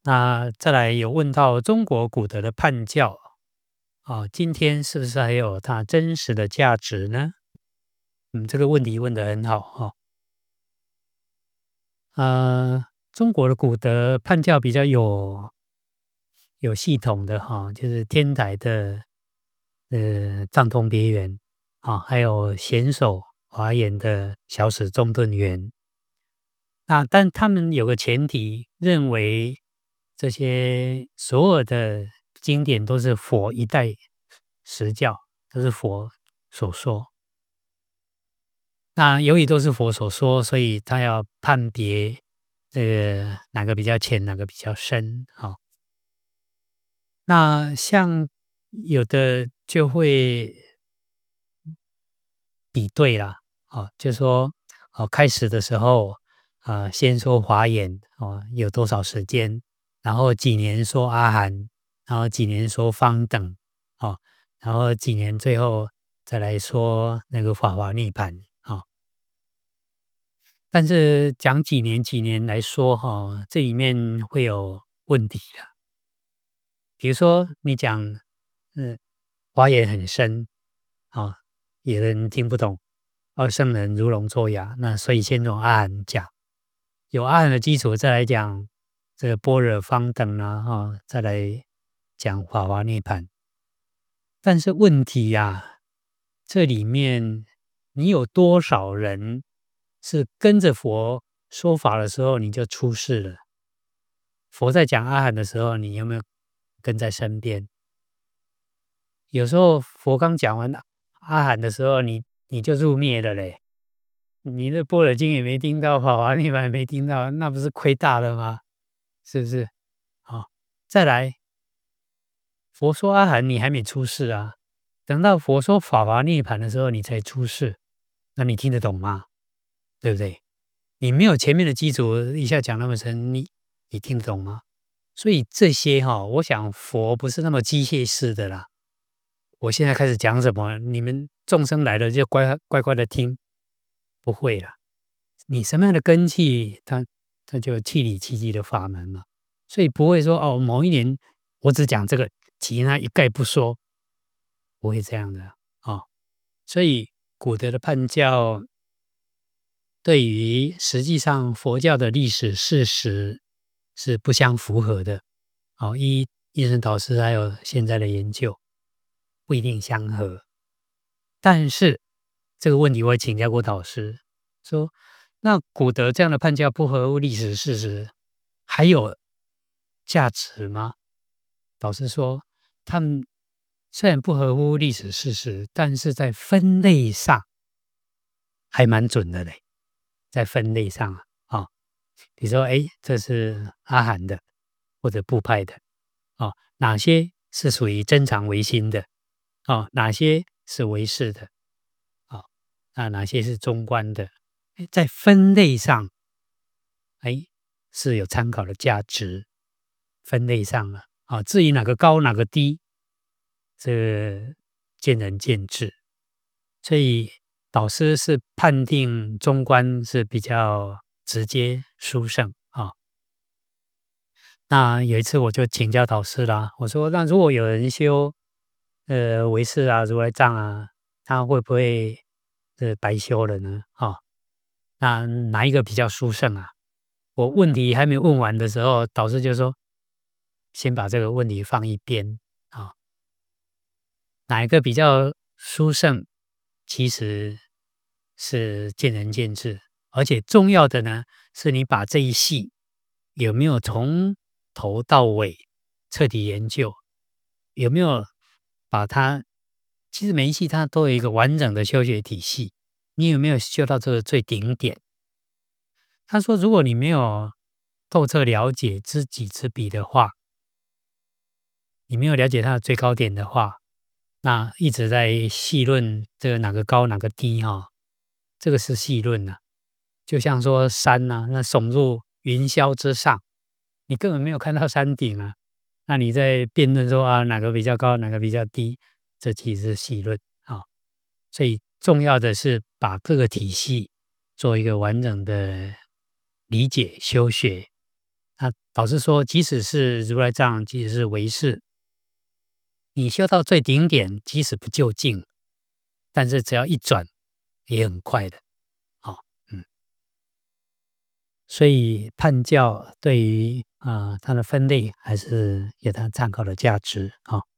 那再来有问到中国古德的判教，今天是不是还有它真实的价值呢？这个问题问得很好中国的古德判教比较有系统的就是天台的藏通别圆还有显首华严的小史中顿圆。但他们有个前提，认为这些所有的经典都是佛一代实教，都是佛所说。那由于都是佛所说，所以他要判别这个哪个比较浅，哪个比较深。那像有的就会比对啦，就是说开始的时候先说华严有多少时间，然后几年说阿含，然后几年说方等然后几年最后再来说那个法华涅槃但是讲几年几年来说这里面会有问题的。比如说你讲华严很深有人听不懂，圣人如龙作哑，那所以先从阿含讲，有阿含的基础再来讲这个般若方等再来讲法华涅槃。但是问题这里面你有多少人是跟着佛说法的时候你就出世了？佛在讲阿含的时候，你有没有跟在身边？有时候佛刚讲完阿含的时候，你就入灭了嘞，你的般若经也没听到，法华涅槃也没听到，那不是亏大了吗？是不是？再来，佛说阿含你还没出世啊，等到佛说法华涅槃的时候你才出世，那你听得懂吗？对不对？你没有前面的基础，一下讲那么深，你听得懂吗？所以这些我想佛不是那么机械式的啦。我现在开始讲什么，你们众生来了就乖乖的听，不会啦。你什么样的根器，它就气理气机的法门嘛。所以不会说某一年我只讲这个，其他一概不说，不会这样的所以古德的判教对于实际上佛教的历史事实是不相符合的。依印顺导师还有现在的研究，不一定相合。但是这个问题我也请教过导师，说那古德这样的判教不合乎历史事实，还有价值吗？导师说，他们虽然不合乎历史事实，但是在分类上还蛮准的嘞。在分类上比如说这是阿含的或者部派的哪些是属于真常唯心的哪些是唯识的哪些是中观的，在分类上是有参考的价值。分类上至于哪个高哪个低，这见仁见智。所以导师是判定中观是比较直接殊胜那有一次我就请教导师啦，我说那如果有人修唯识如来藏他会不会白修了呢？那哪一个比较殊胜我问题还没问完的时候，导师就说先把这个问题放一边哪一个比较殊胜，其实是见仁见智，而且重要的呢，是你把这一系有没有从头到尾彻底研究，有没有把它，其实每一系它都有一个完整的修学体系，你有没有修到这个最顶点？他说，如果你没有透彻了解知己知彼的话，你没有了解它的最高点的话，那一直在细论这个哪个高哪个低这个是细论就像说山那耸入云霄之上，你根本没有看到山顶那你在辩论说哪个比较高哪个比较低，这其实是细论所以重要的是把各个体系做一个完整的理解修学，那导致说，即使是如来藏，即使是唯识，你修到最顶点，即使不究竟，但是只要一转，也很快的。哦，嗯，所以判教对于它的分类还是有它参考的价值。哦。